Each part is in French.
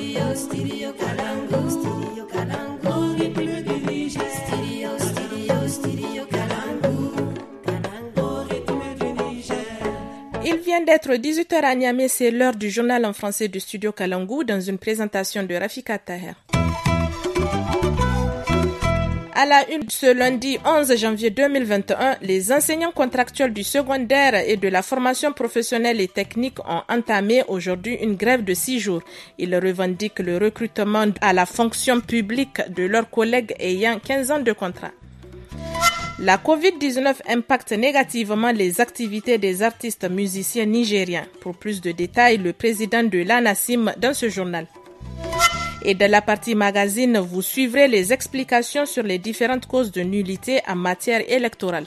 Il vient d'être 18h à Niamey, c'est l'heure du journal en français du studio Kalangu dans une présentation de Rafika Taher. À la une, ce lundi 11 janvier 2021, les enseignants contractuels du secondaire et de la formation professionnelle et technique ont entamé aujourd'hui une grève de 6 jours. Ils revendiquent le recrutement à la fonction publique de leurs collègues ayant 15 ans de contrat. La COVID-19 impacte négativement les activités des artistes musiciens nigériens. Pour plus de détails, le président de l'ANASIM dans ce journal. Et dans la partie magazine, vous suivrez les explications sur les différentes causes de nullité en matière électorale.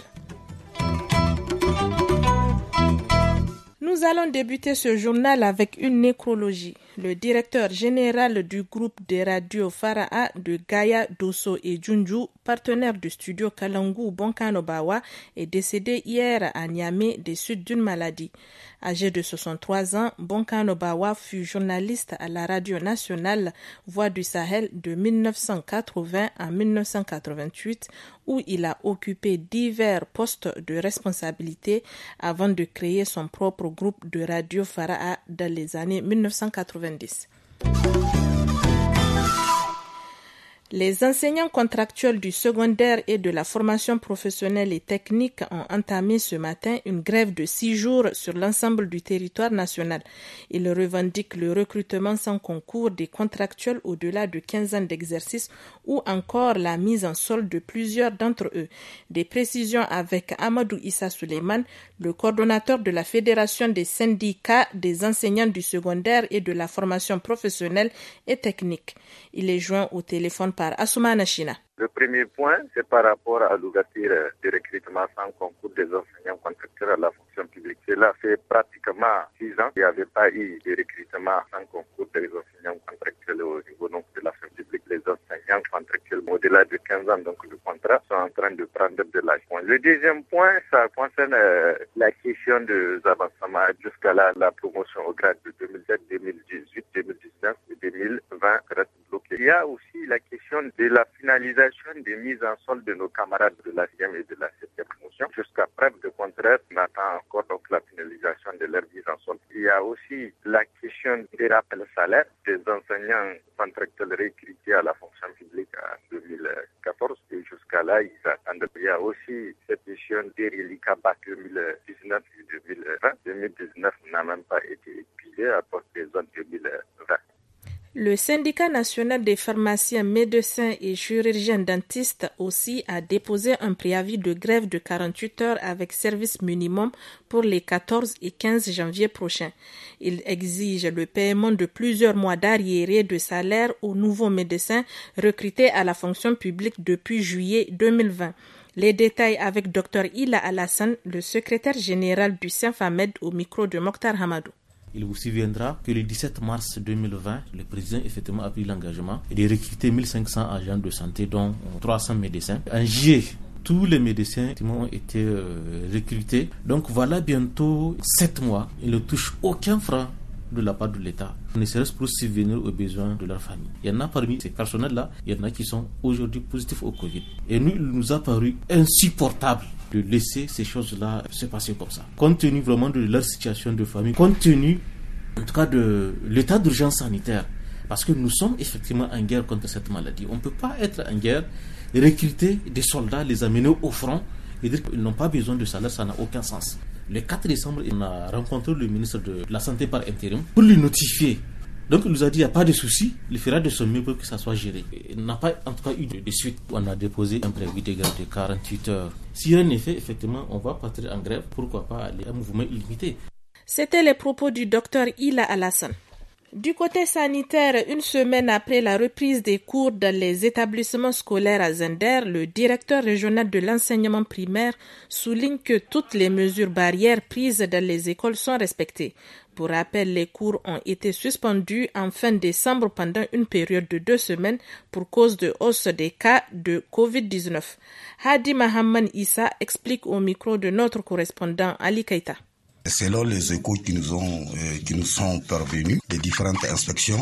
Nous allons débuter ce journal avec une nécrologie. Le directeur général du groupe des radios Fara'a de Gaya, Dosso et Junju, partenaire du studio Kalangu Bonkano Bawa, est décédé hier à Niamey des suites d'une maladie. Âgé de 63 ans, Bonkano Bawa fut journaliste à la radio nationale Voix du Sahel de 1980 à 1988, où il a occupé divers postes de responsabilité avant de créer son propre groupe de radio Fara'a dans les années 1990. Les enseignants contractuels du secondaire et de la formation professionnelle et technique ont entamé ce matin une grève de 6 jours sur l'ensemble du territoire national. Ils revendiquent le recrutement sans concours des contractuels au-delà de 15 ans d'exercice ou encore la mise en solde de plusieurs d'entre eux. Des précisions avec Amadou Issa Suleiman, le coordonnateur de la Fédération des syndicats des enseignants du secondaire et de la formation professionnelle et technique. Il est joint au téléphone par Assoumana China. Le premier point, c'est par rapport à l'ouverture du recrutement sans concours des enseignants contractuels à la fonction publique. Cela fait pratiquement 6 ans qu'il n'y avait pas eu de recrutement sans concours des enseignants contractuels au niveau donc, de la fonction publique. Les enseignants contractuels au-delà de 15 ans donc, de contrat sont en train de prendre de l'âge. Le deuxième point, ça concerne la question des avancements jusqu'à la promotion au grade de 2007, 2018, 2019 et 2020 reste bloquée. Il y a aussi la question de la finalisation des mises en solde de nos camarades de la 6e et de la 7e promotion. Jusqu'à preuve de contraire, on attend encore donc la finalisation de leur mise en solde. Il y a aussi la question des rappels salaires des enseignants contractuels recrutés à la fonction publique en 2014 et jusqu'à là, ils attendent. Il y a aussi cette question des reliquats 2019 et 2020. 2019 n'a même pas été épuisé à cause des zones 2020. Le syndicat national des pharmaciens, médecins et chirurgiens dentistes aussi a déposé un préavis de grève de 48 heures avec service minimum pour les 14 et 15 janvier prochains. Il exige le paiement de plusieurs mois d'arriérés de salaire aux nouveaux médecins recrutés à la fonction publique depuis juillet 2020. Les détails avec Dr Ila Alassane, le secrétaire général du Synfamed au micro de Mokhtar Hamadou. Il vous souviendra que le 17 mars 2020, le président effectivement a pris l'engagement de recruter 1500 agents de santé, dont 300 médecins. En juillet, tous les médecins ont été recrutés. Donc voilà bientôt 7 mois. Ils ne touchent aucun franc de la part de l'État, ne serait-ce pour subvenir aux besoins de leur famille. Il y en a parmi ces personnels-là, il y en a qui sont aujourd'hui positifs au Covid. Et nous, il nous a paru insupportable de laisser ces choses-là se passer comme ça. Compte tenu vraiment de leur situation de famille, compte tenu en tout cas de l'état d'urgence sanitaire, parce que nous sommes effectivement en guerre contre cette maladie. On ne peut pas être en guerre, recruter des soldats, les amener au front et dire qu'ils n'ont pas besoin de salaire, ça n'a aucun sens. Le 4 décembre, on a rencontré le ministre de la Santé par intérim pour lui notifier. Donc il nous a dit il n'y a pas de souci, il fera de son mieux pour que ça soit géré. Il n'a pas en tout cas eu de suite. On a déposé un préavis de grève de 48 heures. Si rien n'est fait, effectivement, on va partir en grève. Pourquoi pas aller à un mouvement illimité. C'était les propos du docteur Ila Alassane. Du côté sanitaire, une semaine après la reprise des cours dans les établissements scolaires à Zender, le directeur régional de l'enseignement primaire souligne que toutes les mesures barrières prises dans les écoles sont respectées. Pour rappel, les cours ont été suspendus en fin décembre pendant une période de 2 semaines pour cause de hausse des cas de COVID-19. Hadi Mahamman Issa explique au micro de notre correspondant Ali Keita. Selon les échos qui nous sont parvenus, des différentes inspections,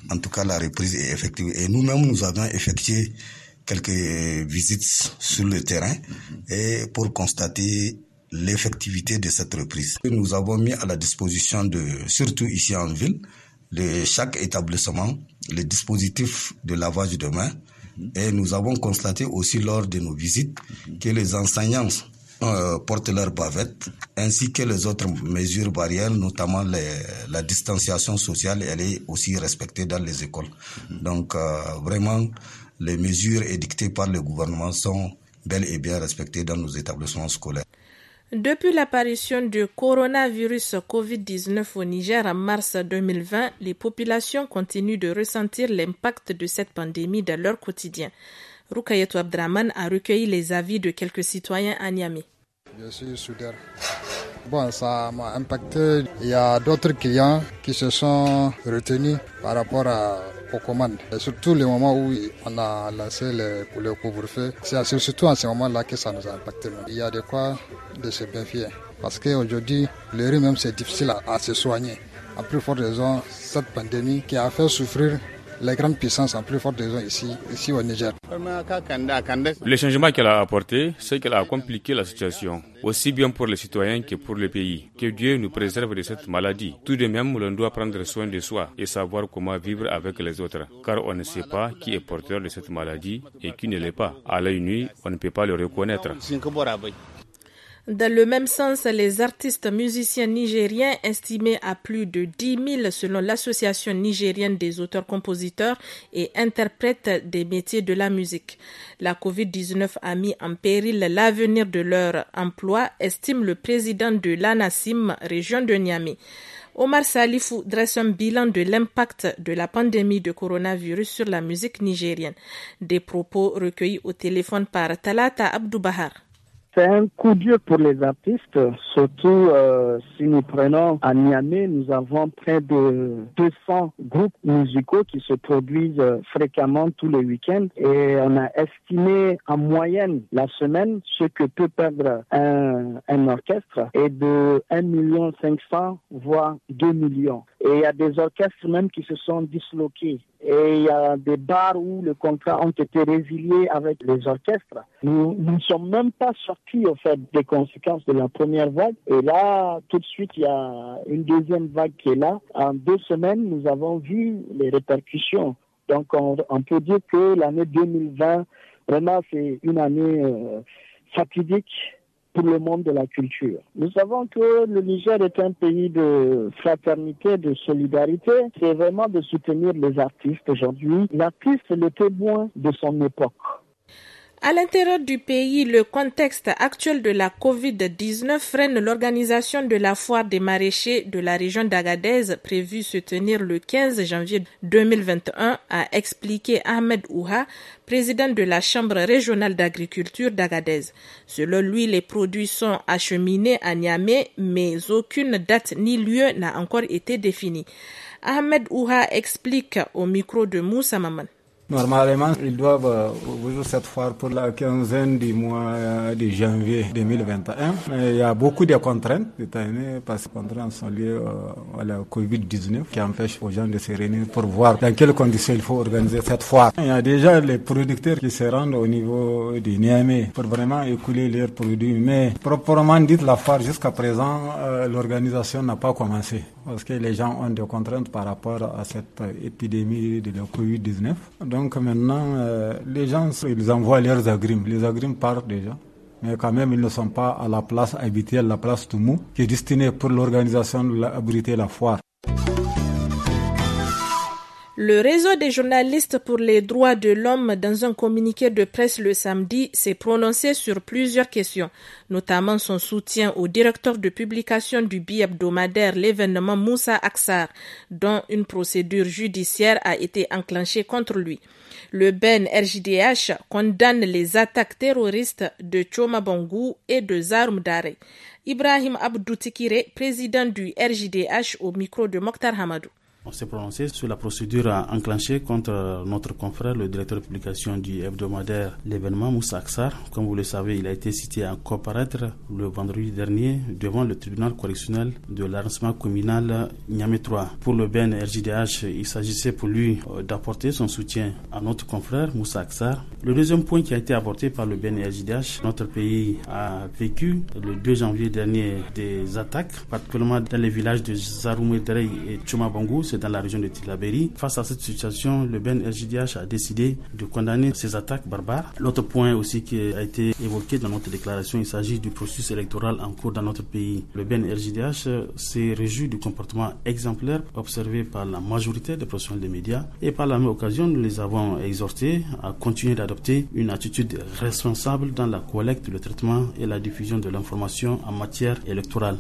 en tout cas la reprise est effective. Et nous-mêmes, nous avons effectué quelques visites sur le terrain et pour constater l'effectivité de cette reprise. Nous avons mis à la disposition surtout ici en ville, de chaque établissement, les dispositifs de lavage de mains. Et nous avons constaté aussi lors de nos visites que les enseignants portent leurs bavettes, ainsi que les autres mesures barrières, notamment la distanciation sociale, elle est aussi respectée dans les écoles. Donc vraiment, les mesures édictées par le gouvernement sont bel et bien respectées dans nos établissements scolaires. Depuis l'apparition du coronavirus COVID-19 au Niger en mars 2020, les populations continuent de ressentir l'impact de cette pandémie dans leur quotidien. Rukayetou Abdraman a recueilli les avis de quelques citoyens à Niamey. Je suis soudeur. Bon, ça m'a impacté. Il y a d'autres clients qui se sont retenus par rapport aux commandes. Et surtout le moment où on a lancé le couvre-feu, c'est surtout à ce moment-là que ça nous a impacté. Il y a de quoi de se méfier. Parce qu'aujourd'hui, le rhume même c'est difficile à se soigner. En plus forte raison, cette pandémie qui a fait souffrir les grandes puissances en plus forte raison ici au Niger. Le changement qu'elle a apporté, c'est qu'elle a compliqué la situation, aussi bien pour les citoyens que pour le pays. Que Dieu nous préserve de cette maladie. Tout de même, l'on doit prendre soin de soi et savoir comment vivre avec les autres, car on ne sait pas qui est porteur de cette maladie et qui ne l'est pas. À l'œil nu, on ne peut pas le reconnaître. Dans le même sens, les artistes musiciens nigériens, estimés à plus de 10 000 selon l'Association nigérienne des auteurs-compositeurs et interprètes des métiers de la musique. La COVID-19 a mis en péril l'avenir de leur emploi, estime le président de l'ANASIM, région de Niamey. Omar Salifou dresse un bilan de l'impact de la pandémie de coronavirus sur la musique nigérienne. Des propos recueillis au téléphone par Talata Abdou Bahar. C'est un coup dur pour les artistes, surtout si nous prenons à Niamey, nous avons près de 200 groupes musicaux qui se produisent fréquemment tous les week-ends et on a estimé en moyenne la semaine ce que peut perdre un orchestre est de 1 500 000 voire 2 millions. Et il y a des orchestres même qui se sont disloqués. Et il y a des bars où les contrats ont été résiliés avec les orchestres. Nous ne sommes même pas sortis au fait des conséquences de la première vague. Et là, tout de suite, il y a une deuxième vague qui est là. En 2 semaines, nous avons vu les répercussions. Donc, on peut dire que l'année 2020, vraiment, c'est une année fatidique pour le monde de la culture. Nous savons que le Niger est un pays de fraternité, de solidarité. C'est vraiment de soutenir les artistes aujourd'hui. L'artiste est le témoin de son époque. À l'intérieur du pays, le contexte actuel de la COVID-19 freine l'organisation de la foire des maraîchers de la région d'Agadez, prévue se tenir le 15 janvier 2021, a expliqué Ahmed Ouha, président de la Chambre régionale d'agriculture d'Agadez. Selon lui, les produits sont acheminés à Niamey, mais aucune date ni lieu n'a encore été définie. Ahmed Ouha explique au micro de Moussa Maman. Normalement, ils doivent ouvrir cette foire pour la quinzaine du mois de janvier 2021. Mais il y a beaucoup de contraintes cette année parce que les contraintes sont liées à la COVID-19 qui empêche aux gens de se réunir pour voir dans quelles conditions il faut organiser cette foire. Il y a déjà les producteurs qui se rendent au niveau de Niamey pour vraiment écouler leurs produits. Mais proprement dit, la foire jusqu'à présent, l'organisation n'a pas commencé parce que les gens ont des contraintes par rapport à cette épidémie de la COVID-19. Donc maintenant, les gens, ils envoient leurs agrimes. Les agrimes partent déjà. Mais quand même, ils ne sont pas à la place habituelle, la place Toumou, qui est destinée pour l'organisation d'abriter la foire. Le réseau des journalistes pour les droits de l'homme, dans un communiqué de presse le samedi, s'est prononcé sur plusieurs questions, notamment son soutien au directeur de publication du bi-hebdomadaire L'événement Moussa Aksar, dont une procédure judiciaire a été enclenchée contre lui. Le BEN RJDH condamne les attaques terroristes de Choma Bangou et de Zaroum Dare. Ibrahim Abdou Tikire, président du RJDH au micro de Mokhtar Hamadou. On s'est prononcé sur la procédure enclenchée contre notre confrère, le directeur de publication du hebdomadaire L'événement, Moussa Aksar. Comme vous le savez, il a été cité à comparaître le vendredi dernier devant le tribunal correctionnel de l'arrondissement communal Niamey 3. Pour le BNRJDH, il s'agissait pour lui d'apporter son soutien à notre confrère Moussa Aksar. Le deuxième point qui a été apporté par le BNRJDH, notre pays a vécu le 2 janvier dernier des attaques, particulièrement dans les villages de Zaroumé-Derey et Tchoumabangou, c'est dans la région de Tillabéri. Face à cette situation, le BNRJDH a décidé de condamner ces attaques barbares. L'autre point aussi qui a été évoqué dans notre déclaration, il s'agit du processus électoral en cours dans notre pays. Le BNRJDH s'est réjoui du comportement exemplaire observé par la majorité des professionnels des médias et par la même occasion, nous les avons exhortés à continuer d'adopter une attitude responsable dans la collecte, le traitement et la diffusion de l'information en matière électorale.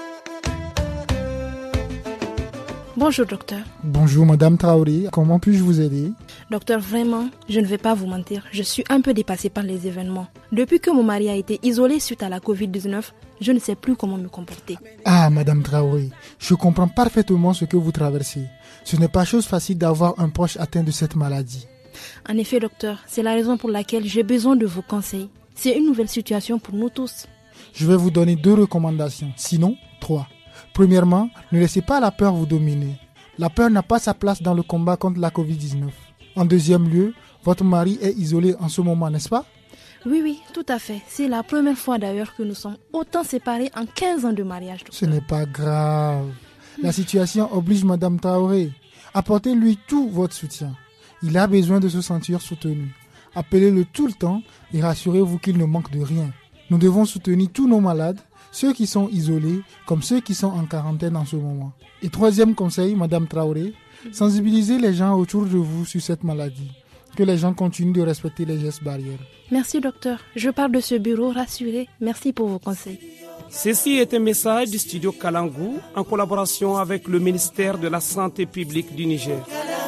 Bonjour docteur. Bonjour Madame Traoré, comment puis-je vous aider? Docteur, vraiment, je ne vais pas vous mentir, je suis un peu dépassée par les événements. Depuis que mon mari a été isolé suite à la Covid-19, je ne sais plus comment me comporter. Ah Madame Traoré, je comprends parfaitement ce que vous traversez. Ce n'est pas chose facile d'avoir un proche atteint de cette maladie. En effet docteur, c'est la raison pour laquelle j'ai besoin de vos conseils. C'est une nouvelle situation pour nous tous. Je vais vous donner 2 recommandations, sinon 3. Premièrement, ne laissez pas la peur vous dominer. La peur n'a pas sa place dans le combat contre la Covid-19. En deuxième lieu, votre mari est isolé en ce moment, n'est-ce pas? Oui, tout à fait. C'est la première fois d'ailleurs que nous sommes autant séparés en 15 ans de mariage. Docteur. Ce n'est pas grave. La situation oblige Madame Traoré. Apportez-lui tout votre soutien. Il a besoin de se sentir soutenu. Appelez-le tout le temps et rassurez-vous qu'il ne manque de rien. Nous devons soutenir tous nos malades, ceux qui sont isolés comme ceux qui sont en quarantaine en ce moment. Et troisième conseil, Madame Traoré, sensibilisez les gens autour de vous sur cette maladie. Que les gens continuent de respecter les gestes barrières. Merci docteur, je pars de ce bureau rassurée. Merci pour vos conseils. Ceci est un message du studio Kalangu en collaboration avec le ministère de la Santé publique du Niger.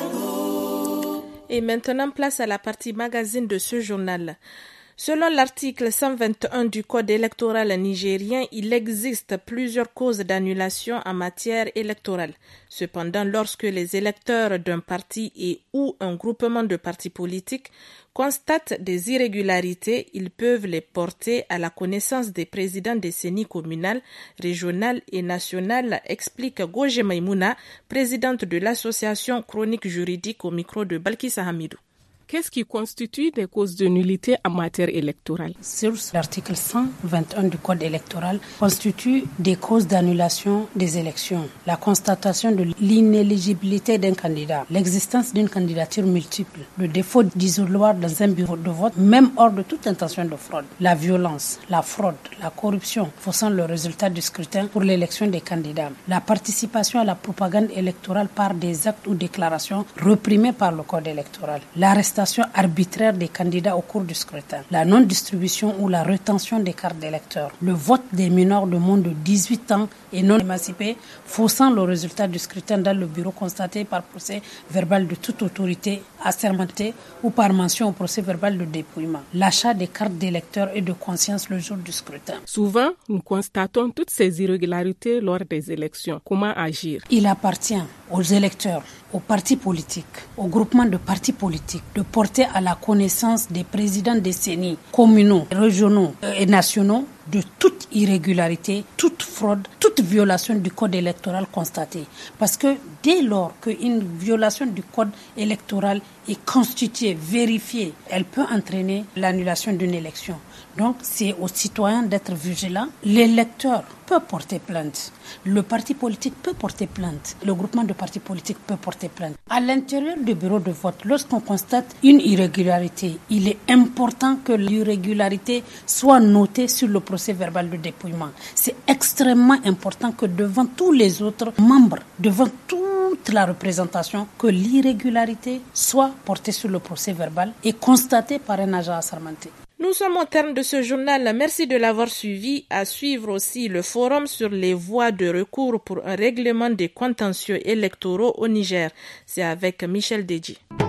Et maintenant, place à la partie magazine de ce journal. Selon l'article 121 du Code électoral nigérien, il existe plusieurs causes d'annulation en matière électorale. Cependant, lorsque les électeurs d'un parti et ou un groupement de partis politiques constatent des irrégularités, ils peuvent les porter à la connaissance des présidents des CENI communales, régionales et nationales, explique Goje Maïmouna, présidente de l'association Chronique Juridique au micro de Balkissa Hamidou. Qu'est-ce qui constitue des causes de nullité en matière électorale? Sur l'article 121 du Code électoral constitue des causes d'annulation des élections. La constatation de l'inéligibilité d'un candidat, l'existence d'une candidature multiple, le défaut d'isoloir dans un bureau de vote, même hors de toute intention de fraude, la violence, la fraude, la corruption faussant le résultat du scrutin pour l'élection des candidats, la participation à la propagande électorale par des actes ou déclarations réprimés par le Code électoral, l'arrestation arbitraire des candidats au cours du scrutin, la non-distribution ou la rétention des cartes d'électeurs, le vote des mineurs de moins de 18 ans et non émancipés, faussant le résultat du scrutin dans le bureau constaté par procès verbal de toute autorité assermentée ou par mention au procès verbal de dépouillement, l'achat des cartes d'électeurs et de conscience le jour du scrutin. Souvent, nous constatons toutes ces irrégularités lors des élections. Comment agir? Il appartient aux électeurs, aux partis politiques, aux groupements de partis politiques de porter à la connaissance des présidents des CENI communaux, régionaux et nationaux de toute irrégularité, toute fraude, toute violation du code électoral constatée. Parce que dès lors qu'une violation du code électoral est constituée, vérifiée, elle peut entraîner l'annulation d'une élection. Donc, c'est aux citoyens d'être vigilants. L'électeur peut porter plainte. Le parti politique peut porter plainte. Le groupement de partis politiques peut porter plainte. À l'intérieur du bureau de vote, lorsqu'on constate une irrégularité, il est important que l'irrégularité soit notée sur le procès verbal de dépouillement. C'est extrêmement important que devant tous les autres membres, devant toute la représentation, que l'irrégularité soit portée sur le procès verbal et constatée par un agent assermenté. Nous sommes au terme de ce journal. Merci de l'avoir suivi. À suivre aussi le forum sur les voies de recours pour un règlement des contentieux électoraux au Niger. C'est avec Michel Deji.